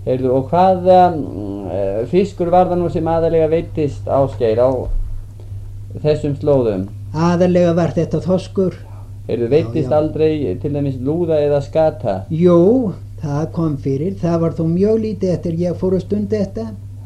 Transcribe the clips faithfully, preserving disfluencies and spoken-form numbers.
Heyrðu, og hvað um, fiskur var það nú sem aðalega veiddist, Ásgeir, á þessum slóðum? Aðalega var þetta þorskur. Heyrðu, veiddist aldrei til dæmis lúða eða skata? Jú, það kom fyrir. Það var þó mjög lítið eftir ég fór að stunda þetta.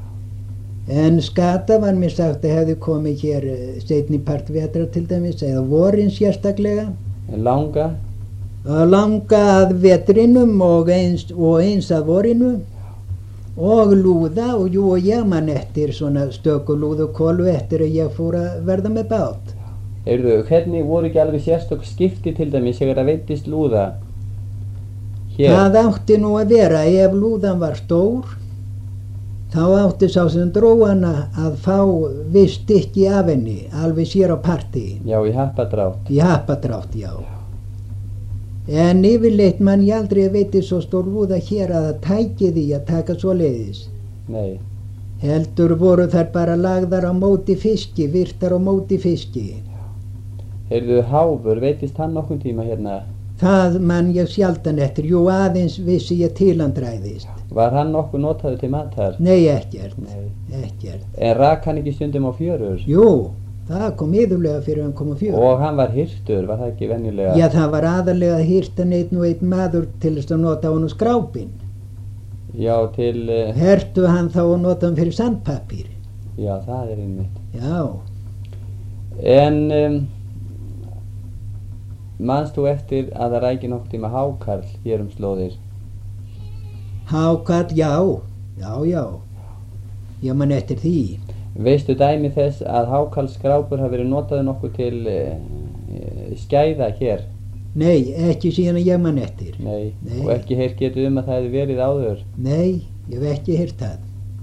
En skata var mér sagt að hefði komið hér seinni part vetra til dæmis, eða vorin sérstaklega. En langa? Langa að vetrinum og eins, og eins að vorinu. Og lúða, og jú, og ég man eftir svona stöku lúðu kólu eftir að ég fór að verða með bát. Heyrðu, hvernig voru ekki alveg sérstök skipti til dæmis þegar það veiddist lúða hér? Það átti nú að vera, ef lúðan var stór, þá átti sá sem dró hana að fá viss stykki af henni, alveg sér á partí. Já, í happadrátt. Í happadrátt, já. En yfirleitt man ég aldrei að veiti svo stór lúða hér að það tæki því að taka svoleiðis. Nei. Heldur voru þær bara lagðar á móti fiski, virtar á móti fiski. Heyrðu, háfur, veitist hann nokkurn tíma hérna? Það man ég sjaldan eftir, jú aðeins vissi ég til hann dræðist. Var hann nokkuð notaður til matar? Nei, ekkert. Nei. Ekkert. En rak hann ekki stundum á fjörur? Jú, það kom yðurlega fyrir hann kom á fjörur. Og hann var hirtur, var það ekki venjulega? Já, það var aðalega hirtan einn og einn maður til þess að nota hann úr skrápin. Já, til... Uh... Hertu hann þá og nota hann fyrir sandpapír. Já, það er einmitt. Já. En... Um, manst þú eftir að það ræki nokkuð tíma hákarl hér um slóðir? Hákarl, já, já, já, ég man eftir því. Veistu dæmi þess að hákarlsskrápur hafi verið notaði nokkuð til uh, skæða hér? Nei, ekki síðan að ég man eftir. Nei. Nei, og ekki heyrt getið um að það hefði verið áður? Nei, ég hef ekki heyrt það.